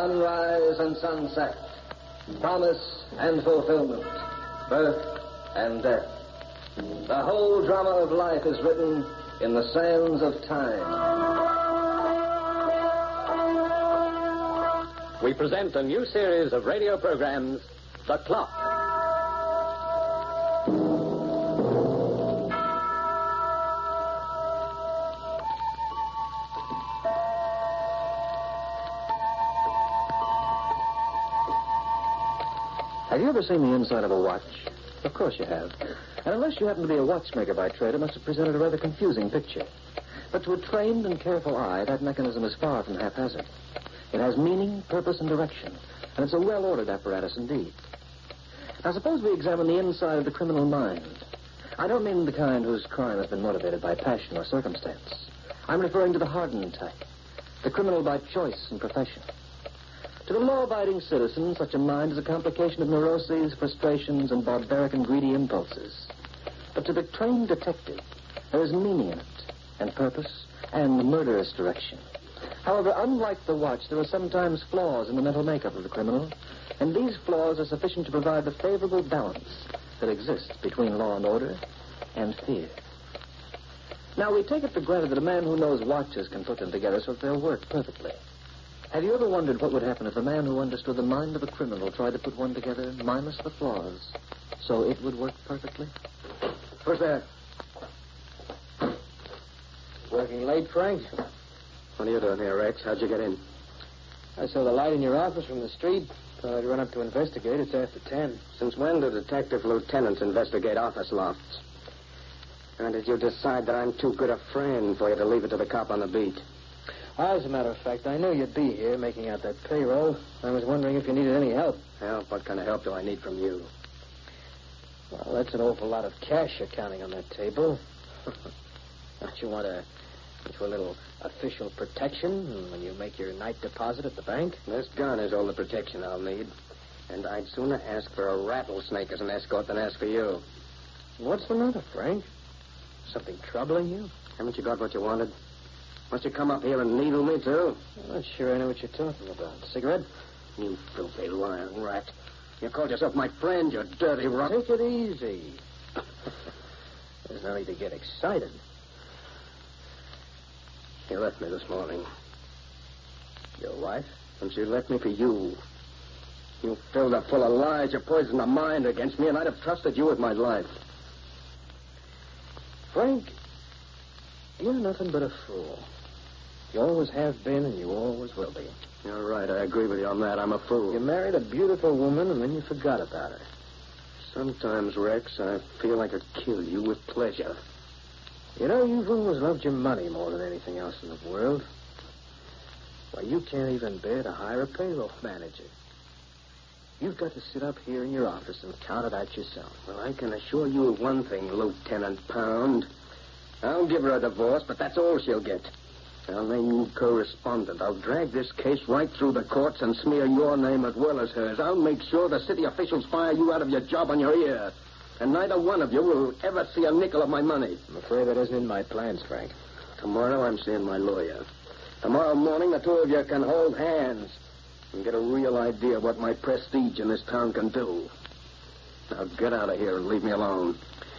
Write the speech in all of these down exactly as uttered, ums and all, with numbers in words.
sunrise and sunset, promise and fulfillment, birth and death. The whole drama of life is written in the sands of time. We present a new series of radio programs, The Clock. Have you ever seen the inside of a watch? Of course you have. And unless you happen to be a watchmaker by trade, it must have presented a rather confusing picture. But to a trained and careful eye, that mechanism is far from haphazard. It has meaning, purpose, and direction, and it's a well-ordered apparatus indeed. Now, suppose we examine the inside of the criminal mind. I don't mean the kind whose crime has been motivated by passion or circumstance. I'm referring to the hardened type, the criminal by choice and profession. To the law-abiding citizen, such a mind is a complication of neuroses, frustrations, and barbaric and greedy impulses. But to the trained detective, there is meaning in it, and purpose, and murderous direction. However, unlike the watch, there are sometimes flaws in the mental makeup of the criminal, and these flaws are sufficient to provide the favorable balance that exists between law and order and fear. Now, we take it for granted that a man who knows watches can put them together so that they'll work perfectly. Have you ever wondered what would happen if a man who understood the mind of a criminal tried to put one together, minus the flaws, so it would work perfectly? Who's that? Working late, Frank? What are you doing here, Rex? How'd you get in? I saw the light in your office from the street. Thought I'd run up to investigate. It's after ten. Since when do detective lieutenants investigate office lofts? And did you decide that I'm too good a friend for you to leave it to the cop on the beat? As a matter of fact, I knew you'd be here making out that payroll. I was wondering if you needed any help. Help? What kind of help do I need from you? Well, that's an awful lot of cash you're counting on that table. Don't you want a, want you a little official protection when you make your night deposit at the bank? This gun is all the protection I'll need. And I'd sooner ask for a rattlesnake as an escort than ask for you. What's the matter, Frank? Something troubling you? Haven't you got what you wanted? Must you come up here and needle me, too? I'm not sure I know what you're talking about. Cigarette? You filthy lying rat. You called yourself my friend, you dirty rock. Take it easy. There's no need to get excited. You left me this morning. Your wife? And she left me for you. You filled her full of lies. You poisoned her mind against me, and I'd have trusted you with my life. Frank, you're nothing but a fool. You always have been, and you always will be. You're right. I agree with you on that. I'm a fool. You married a beautiful woman, and then you forgot about her. Sometimes, Rex, I feel I could kill you with pleasure. You know, you've always loved your money more than anything else in the world. Why, you can't even bear to hire a payroll manager. You've got to sit up here in your office and count it out yourself. Well, I can assure you of one thing, Lieutenant Pound. I'll give her a divorce, but that's all she'll get. I'll name you correspondent. I'll drag this case right through the courts and smear your name as well as hers. I'll make sure the city officials fire you out of your job on your ear. And neither one of you will ever see a nickel of my money. I'm afraid that isn't in my plans, Frank. Tomorrow I'm seeing my lawyer. Tomorrow morning the two of you can hold hands and get a real idea of what my prestige in this town can do. Now get out of here and leave me alone.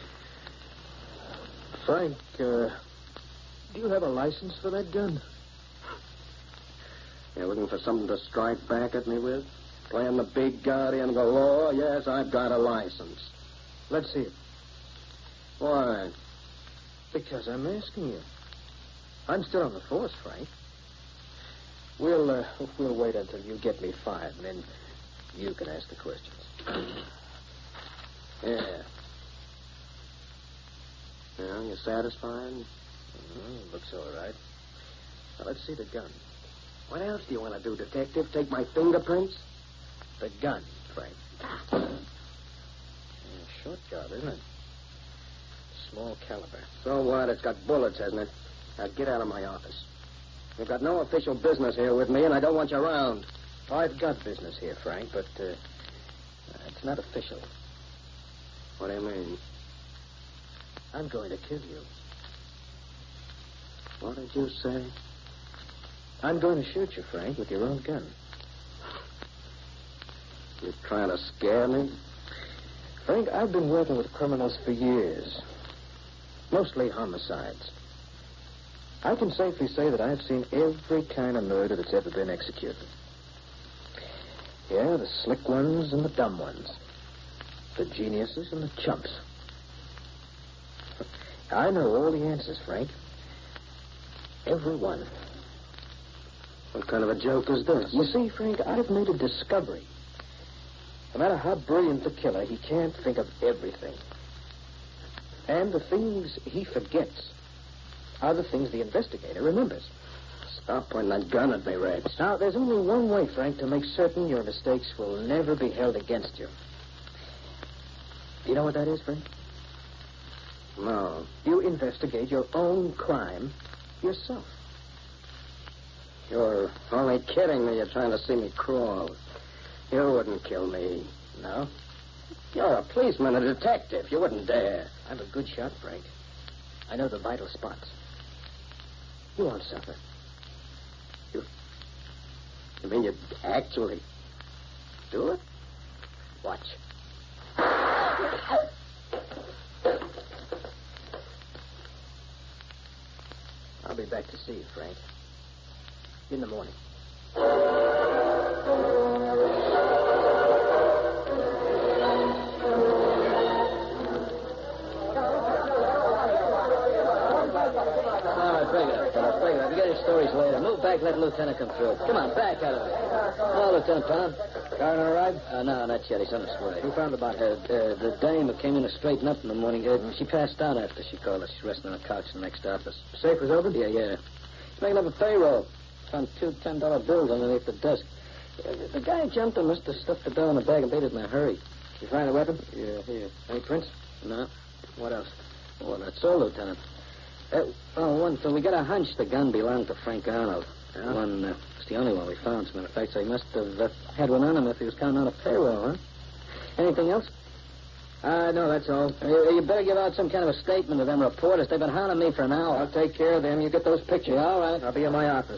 Frank, uh, do you have a license for that gun? You're looking for something to strike back at me with? Playing the big guardian of the law? Yes, I've got a license. Let's see it. Why? Because I'm asking you. I'm still on the force, Frank. We'll, uh, we'll wait until you get me fired, and then you can ask the questions. Yeah. Yeah, you satisfied? Mm, looks all right. Now, let's see the gun. What else do you want to do, Detective? Take my fingerprints? The gun, Frank. Yeah, short job, isn't it? Small caliber. So what? It's got bullets, hasn't it? Now get out of my office. You've got no official business here with me, and I don't want you around. I've got business here, Frank, but uh, it's not official. What do you mean? I'm going to kill you. What did you say? I'm going to shoot you, Frank, with your own gun. You trying to scare me? Frank, I've been working with criminals for years. Mostly homicides. I can safely say that I've seen every kind of murder that's ever been executed. Yeah, the slick ones and the dumb ones. The geniuses and the chumps. I know all the answers, Frank. Every one. What kind of a joke is this? You see, Frank, I've made a discovery. No matter how brilliant the killer, he can't think of everything. And the things he forgets are the things the investigator remembers. Stop pointing that gun at me, Rex. Now, there's only one way, Frank, to make certain your mistakes will never be held against you. You know what that is, Frank? No. You investigate your own crime yourself. You're only kidding me. You're trying to see me crawl. You wouldn't kill me. No? You're a policeman, a detective. You wouldn't dare. I'm a good shot, Frank. I know the vital spots. You won't suffer. You, you mean you'd actually do it? Watch. I'll be back to see you, Frank. In the morning. Stories later. Move back, let Lieutenant come through. Come on, back out of it. Oh, Lieutenant Tom. Car all right? Uh, no, not yet. He's on his way. Who found the body? Uh, uh, the dame who came in to straighten up in the morning. Uh, she passed out after she called us. She's resting on a couch in the next office. Safe was open? Yeah, yeah. He's making up a payroll. Found two ten-dollar bills underneath the desk. Uh, the guy jumped and must have stuffed the bill in the bag and made it in a hurry. You find a weapon? Yeah, here. Any prints? No. What else? Well, that's all, Lieutenant. Uh, oh, one thing. We got a hunch the gun belonged to Frank Arnold. Yeah? One, uh, it's the only one we found, as a matter of fact, so he must have uh, had one on him if he was counting on a payroll, huh? Anything else? Uh, no, that's all. Uh, you better give out some kind of a statement to them reporters. They've been hounding me for an hour. I'll take care of them. You get those pictures. Yeah, all right. I'll be in my office.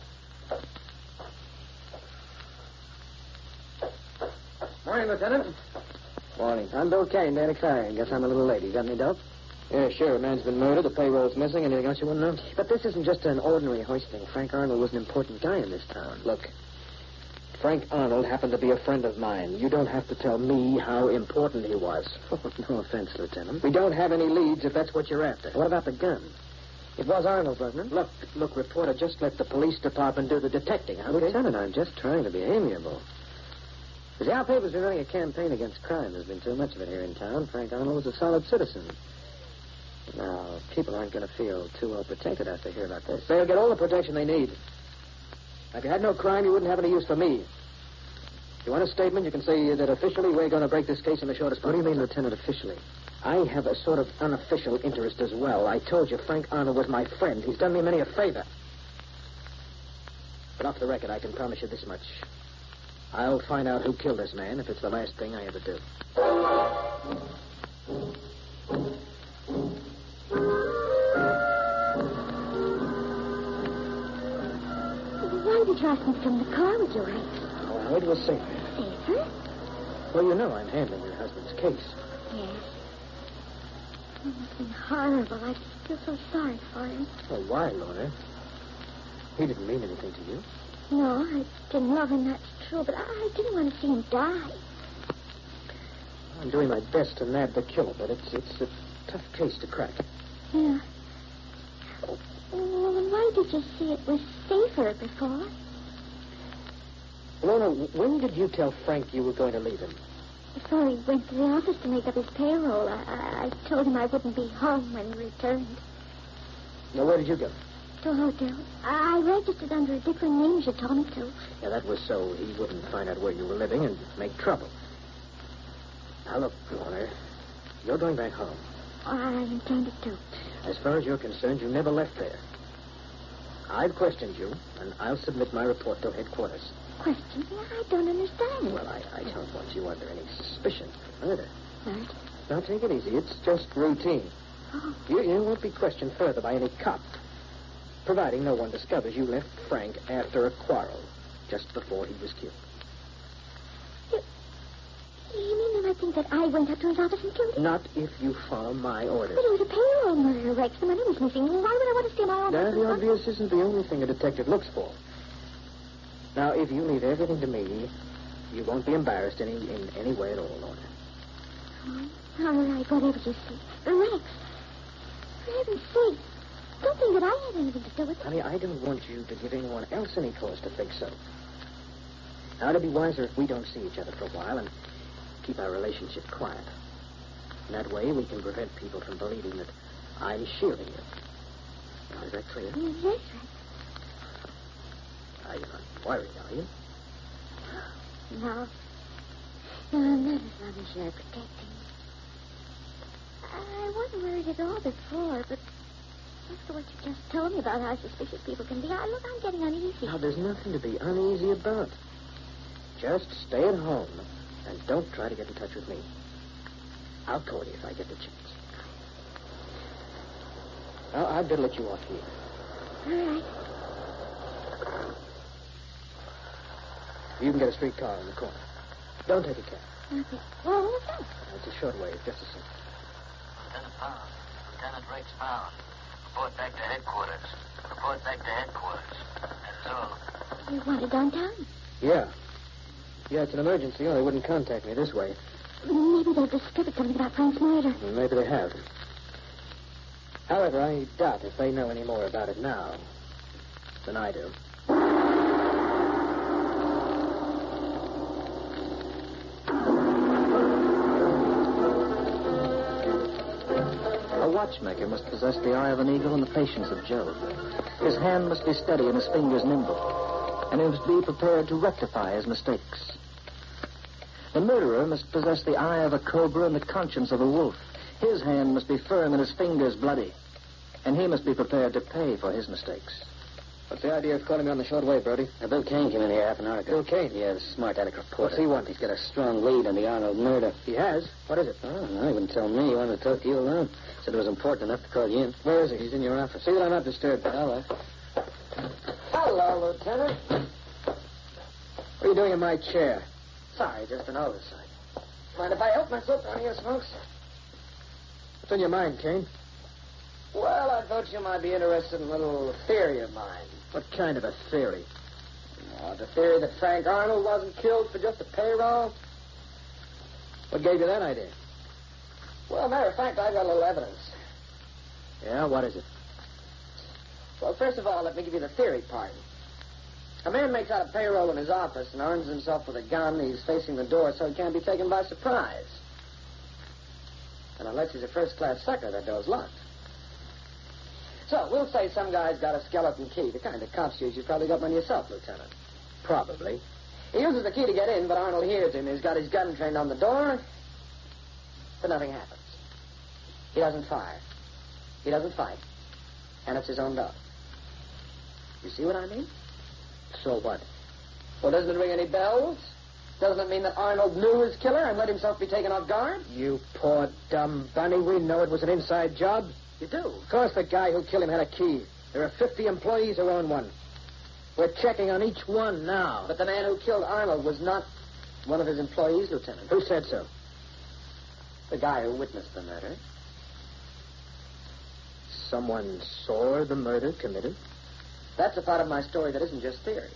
Morning, Lieutenant. Morning. I'm Bill Kane, Danny Clarion. Guess I'm a little late. You got any dope? Yeah, sure. A man's been murdered. The payroll's missing. Anything else you want to know? But this isn't just an ordinary hoisting. Frank Arnold was an important guy in this town. Look, Frank Arnold happened to be a friend of mine. You don't have to tell me how important he was. Oh, no offense, Lieutenant. We don't have any leads if that's what you're after. What about the gun? It was Arnold, wasn't it? Look, look, reporter, just let the police department do the detecting, huh? Lieutenant, I'm just trying to be amiable. See, our paper's been running a campaign against crime. There's been too much of it here in town. Frank Arnold was a solid citizen. Now, people aren't going to feel too well protected after they hear about this. They'll get all the protection they need. If you had no crime, you wouldn't have any use for me. If you want a statement, you can say that officially we're going to break this case in the shortest possible. What do you mean, Lieutenant, officially? I have a sort of unofficial interest as well. I told you Frank Arnold was my friend. He's done me many a favor. But off the record, I can promise you this much. I'll find out who killed this man if it's the last thing I ever do. Why did you ask me to come in the car with you, Rex? Oh, it was safer. Safer? Well, you know I'm handling your husband's case. Yes. Oh, it's been horrible. I feel so sorry for him. Well, why, Lorna? He didn't mean anything to you. No, I didn't love him, that's true, but I didn't want to see him die. I'm doing my best to nab the killer, but it's it's a tough case to crack. Yeah. Oh, well, then why did you say it was safer before? Lorna, when did you tell Frank you were going to leave him? Before he went to the office to make up his payroll, I, I, I told him I wouldn't be home when he returned. Now, where did you go? To a hotel. I registered under a different name as you told me to. Yeah, that was so he wouldn't find out where you were living and make trouble. Now, look, Lorna, you're going back home. I intended to. As far as you're concerned, you never left there. I've questioned you, and I'll submit my report to headquarters. Question? I don't understand. Well, I, I don't want you under any suspicion for murder. Murder? Now, take it easy. It's just routine. Oh. You, you won't be questioned further by any cop, providing no one discovers you left Frank after a quarrel, just before he was killed. You, that I went up to his office and killed him? Not if you follow my orders. But it was a payroll murder, Rex. The money was missing. Why would I want to steal my own Now, the husband's money? obvious isn't the only thing a detective looks for. Now, if you leave everything to me, you won't be embarrassed any, in any way at all, Lorna. Oh, all right, whatever you say. Rex, for heaven's sake, don't think that I had anything to do with it. Honey, I don't want you to give anyone else any cause to think so. Now, it'd be wiser if we don't see each other for a while and keep our relationship quiet. And that way, we can prevent people from believing that I'm shielding you. Now, is that clear? Yes, Rex. Now, you're not worried, are you? No. No, not as long as you're protecting me. I wasn't worried at all before, but after what you just told me about how suspicious people can be, I look, I'm getting uneasy. Now, there's nothing to be uneasy about. Just stay at home and don't try to get in touch with me. I'll call you if I get the chance. Now, I'd better let you off here. All right. You can get a streetcar in the corner. Don't take a cab. Okay. Well, what's that? It's a short wave, just a second. Lieutenant Pound. Lieutenant Rex Pound. Report back to headquarters. Report back to headquarters. That's all. You wanted downtown? Yeah. Yeah, it's an emergency, or they wouldn't contact me this way. Maybe they've discovered something about Frank's murder. Well, maybe they have. However, I doubt if they know any more about it now than I do. A watchmaker must possess the eye of an eagle and the patience of Job. His hand must be steady and his fingers nimble, and he must be prepared to rectify his mistakes. The murderer must possess the eye of a cobra and the conscience of a wolf. His hand must be firm and his fingers bloody, and he must be prepared to pay for his mistakes. What's the idea of calling me on the short wave, Brody? Now, Bill Kane came in here half an hour ago. Bill Kane? Yeah, the smart attic reporter. What's he want? He's got a strong lead on the Arnold murder. He has? What is it? Oh, no, he wouldn't tell me. He wanted to talk to you alone. Said it was important enough to call you in. Where is he? He's in your office. See that I'm not disturbed. All right. Hello, Lieutenant. What are you doing in my chair? Sorry, just an oversight. Mind if I help myself down here, Smokes? What's on your mind, Kane? Well, I thought you might be interested in a little theory of mine. What kind of a theory? Oh, the theory that Frank Arnold wasn't killed for just a payroll? What gave you that idea? Well, matter of fact, I've got a little evidence. Yeah, what is it? Well, first of all, let me give you the theory part. A man makes out a payroll in his office and arms himself with a gun. He's facing the door so he can't be taken by surprise. And unless he's a first-class sucker, that door's locked. So, we'll say some guy's got a skeleton key, the kind that cops use. You've probably got one yourself, Lieutenant. Probably. He uses the key to get in, but Arnold hears him. He's got his gun trained on the door, but nothing happens. He doesn't fire. He doesn't fight. And it's his own dog. You see what I mean? So what? Well, doesn't it ring any bells? Doesn't it mean that Arnold knew his killer and let himself be taken off guard? You poor dumb bunny. We know it was an inside job. You do? Of course the guy who killed him had a key. There are fifty employees who own one. We're checking on each one now. But the man who killed Arnold was not one of his employees, Lieutenant. Who said so? The guy who witnessed the murder. Someone saw the murder committed? That's a part of my story that isn't just theory.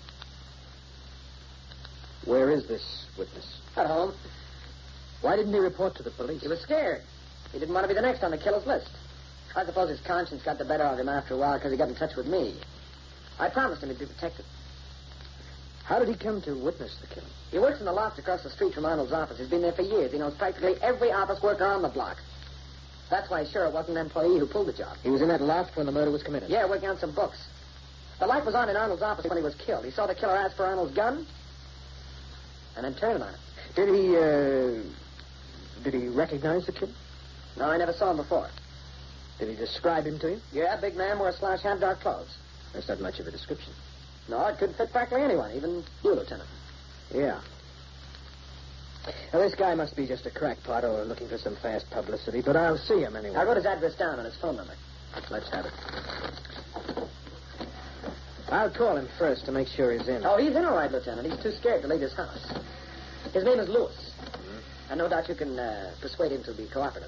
Where is this witness? At home. Why didn't he report to the police? He was scared. He didn't want to be the next on the killer's list. I suppose his conscience got the better of him after a while because he got in touch with me. I promised him he'd be protected. How did he come to witness the killing? He works in the loft across the street from Arnold's office. He's been there for years. He knows practically every office worker on the block. That's why he's sure it wasn't an employee who pulled the job. He was in that loft when the murder was committed? Yeah, working on some books. The light was on in Arnold's office when he was killed. He saw the killer ask for Arnold's gun and then turned on it. Did he, uh... Did he recognize the killer? No, I never saw him before. Did he describe him to you? Yeah, big man, wore a slash hat, dark clothes. That's not much of a description. No, it could fit practically anyone, even you, Lieutenant. Yeah. Now, this guy must be just a crackpot or looking for some fast publicity, but I'll see him anyway. I wrote his address down and his phone number. Let's have it. I'll call him first to make sure he's in. Oh, he's in all right, Lieutenant. He's too scared to leave his house. His name is Lewis. Mm-hmm. And no doubt you can uh, persuade him to be cooperative.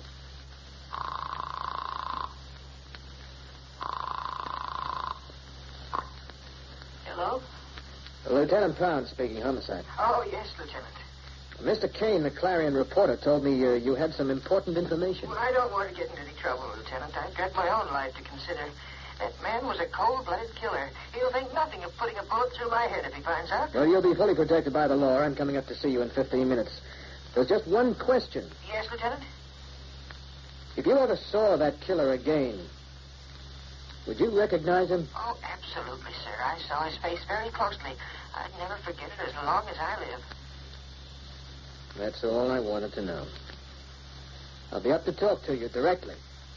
Hello? Lieutenant Pound speaking, homicide. Oh, yes, Lieutenant. Mister Kane, the Clarion reporter, told me uh, you had some important information. Well, I don't want to get into any trouble, Lieutenant. I've got my own life to consider. That man was a cold-blooded killer. He'll think nothing of putting a bullet through my head if he finds out. Well, you'll be fully protected by the law. I'm coming up to see you in fifteen minutes. There's just one question. Yes, Lieutenant? If you ever saw that killer again, would you recognize him? Oh, absolutely, sir. I saw his face very closely. I'd never forget it as long as I live. That's all I wanted to know. I'll be up to talk to you directly.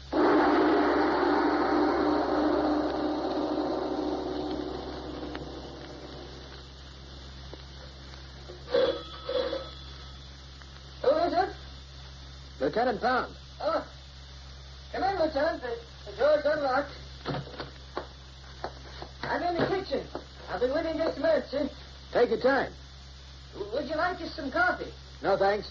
Who is it? Lieutenant Pound. Oh, come in, Lieutenant. The, the door's unlocked. I'm in the kitchen. I'll be with you in just a minute, sir. Take your time. W- Would you like just some coffee? No, thanks.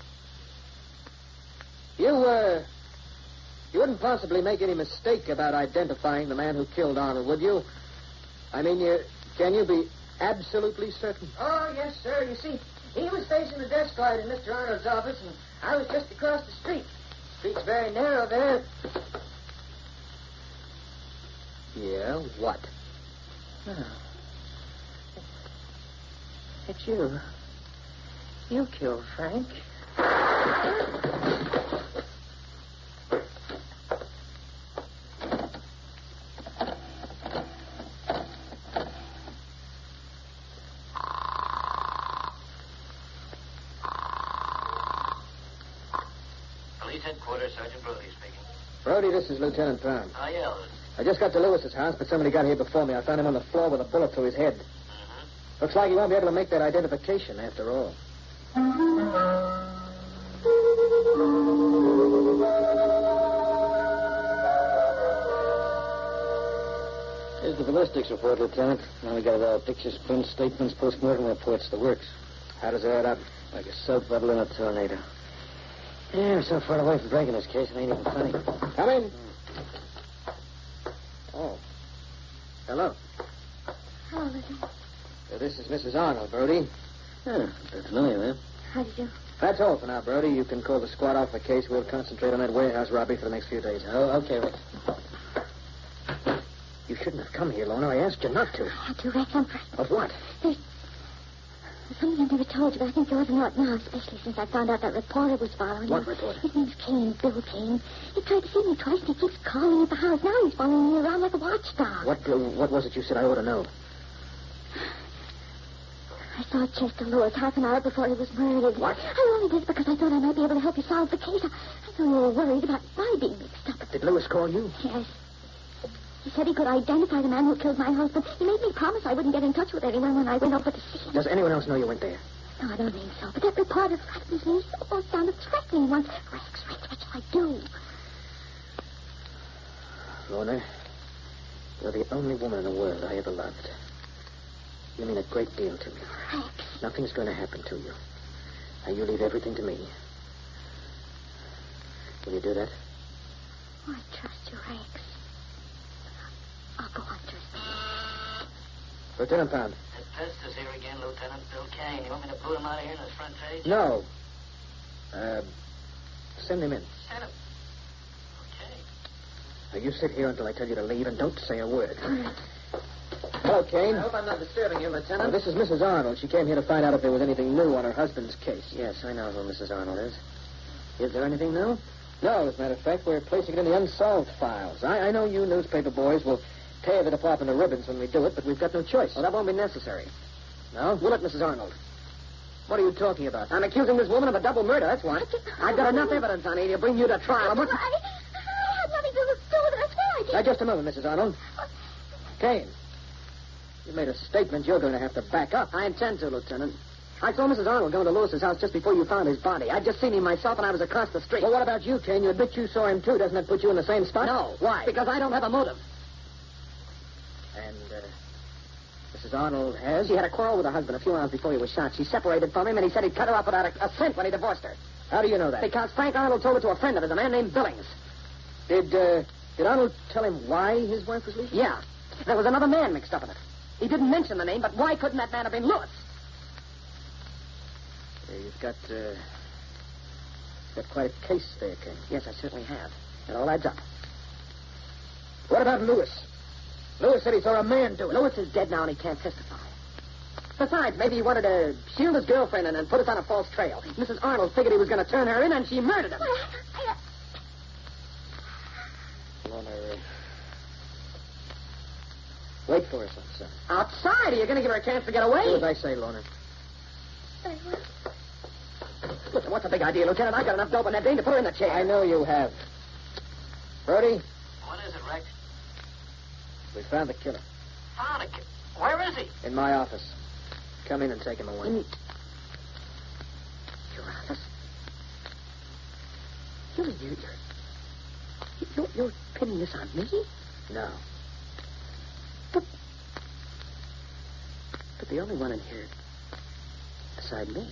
You, uh... You wouldn't possibly make any mistake about identifying the man who killed Arnold, would you? I mean, you, can you be absolutely certain? Oh, yes, sir. You see, he was facing the desk light in Mister Arnold's office, and I was just across the street. Street's very narrow there. Yeah, what? Oh. It's you. You killed Frank. Police headquarters, Sergeant Brody speaking. Brody, this is Lieutenant Pound. Hi, Elvis. I just got to Lewis's house, but somebody got here before me. I found him on the floor with a bullet through his head. Mm-hmm. Looks like he won't be able to make that identification after all. Here's the ballistics report, Lieutenant. Now we got it all. Pictures, prints, statements, postmortem reports, the works. How does it add up? Like a soap bubble in a tornado. Yeah, we're so far away from breaking this case, it ain't even funny. Come in. Oh. Hello. Hello, Lieutenant. Uh, this is Missus Arnold, Brody. Yeah, that's familiar, man. How did you? That's all for now, Brody. You can call the squad off the case. We'll concentrate on that warehouse robbery for the next few days. Oh, okay, Rex. You shouldn't have come here, Lorna. I asked you not to. I had to, Rex. I'm frightened. Of what? There's something I've never told you, but I think you ought to know it now, especially since I found out that reporter was following What you. reporter? His name's Kane, Bill Kane. He tried to see me twice, and he keeps calling at the house. Now he's following me around like a watchdog. What uh, What was it you said I ought to know? I saw Chester Lewis half an hour before he was murdered. What? I only did it because I thought I might be able to help you solve the case. I, I know you were worried about my being mixed up. Did Lewis call you? Yes. He said he could identify the man who killed my husband. He made me promise I wouldn't get in touch with anyone when I went over to see him. Does anyone else know you went there? No, I don't think so. But that reporter frightens me. He almost sounded threatening once. Rex, Rex, what shall I do? Lorna, you're the only woman in the world I ever loved. You mean a great deal to me. Rex. Nothing's going to happen to you. Now, you leave everything to me. Will you do that? Oh, I trust you, Rex. I'll go on trusting you. Lieutenant Pound. That pest is here again, Lieutenant Bill Kane. You want me to boot him out of here in his front page? No. Uh, send him in. Send him. Okay. Now, you sit here until I tell you to leave and don't say a word. All right. Hello, Kane. I hope I'm not disturbing you, Uh, Lieutenant. this is Missus Arnold. She came here to find out if there was anything new on her husband's case. Yes, I know who Missus Arnold is. Is there anything new? No, as a matter of fact, we're placing it in the unsolved files. I, I know you newspaper boys will tear the department to ribbons when we do it, but we've got no choice. Well, that won't be necessary. No? We'll let Missus Arnold. What are you talking about? I'm accusing this woman of a double murder, that's what. I've got enough evidence on her to bring you to trial. I'm I, I had nothing to do with it. I swear I did. Now, just a moment, Missus Arnold. Kane, you made a statement you're going to have to back up. I intend to, Lieutenant. I saw Missus Arnold go to Lewis's house just before you found his body. I'd just seen him myself, and I was across the street. Well, what about you, Kane? You admit you saw him, too. Doesn't that put you in the same spot? No. Why? Because I don't have a motive. And, uh, Missus Arnold has? She had a quarrel with her husband a few hours before he was shot. She separated from him, and he said he'd cut her off without a, a cent when he divorced her. How do you know that? Because Frank Arnold told it to a friend of his, a man named Billings. Did, uh, did Arnold tell him why his wife was leaving? Yeah. There was another man mixed up in it. He didn't mention the name, but why couldn't that man have been Lewis? Yeah, you've got, uh, got quite a case there, King. Yes, I certainly have. It all adds up. What about Lewis? Lewis said he saw a man do it. Lewis is dead now and he can't testify. Besides, maybe he wanted to shield his girlfriend and, and put us on a false trail. Missus Arnold figured he was going to turn her in, and she murdered him. Lorna, uh, wait for us outside. Outside? Are you going to give her a chance to get away? Do as I say, Lorna. Very well. Listen, what's the big idea, Lieutenant? I got enough dope in that dame to put her in the chair. I know you have. Brody, What is it, Rex? we found the killer. Found a kid. Where is he? In my office. Come in and take him away. In your office? You mean you, you're, you're, you're pinning this on me? No. But, but the only one in here beside me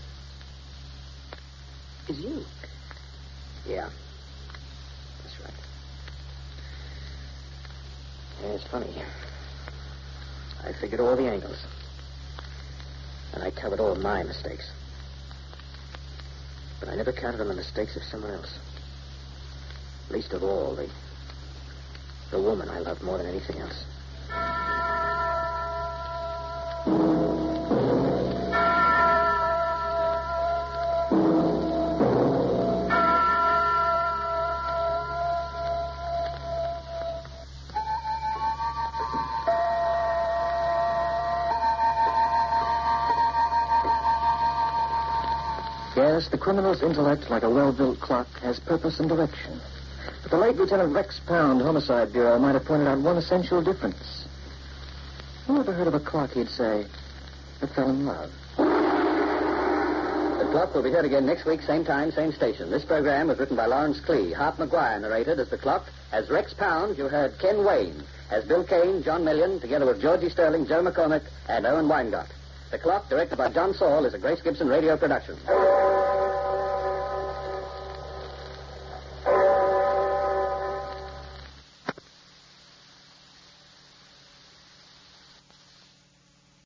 is you. Yeah. That's right. Yeah, it's funny. I figured all the angles. And I covered all of my mistakes. But I never counted on the mistakes of someone else. Least of all, the, the woman I loved more than anything else. Yes, the criminal's intellect, like a well-built clock, has purpose and direction. But the late Lieutenant Rex Pound, Homicide Bureau, might have pointed out one essential difference. Who ever heard of a clock, he'd say, that fell in love? The Clock will be heard again next week, same time, same station. This program was written by Lawrence Clee. Hart McGuire narrated as The Clock. As Rex Pound, you heard Ken Wayne. As Bill Kane, John Million, together with Georgie Sterling, Joe McCormick, and Owen Weingart. The Clock, directed by John Saul, is a Grace Gibson radio production.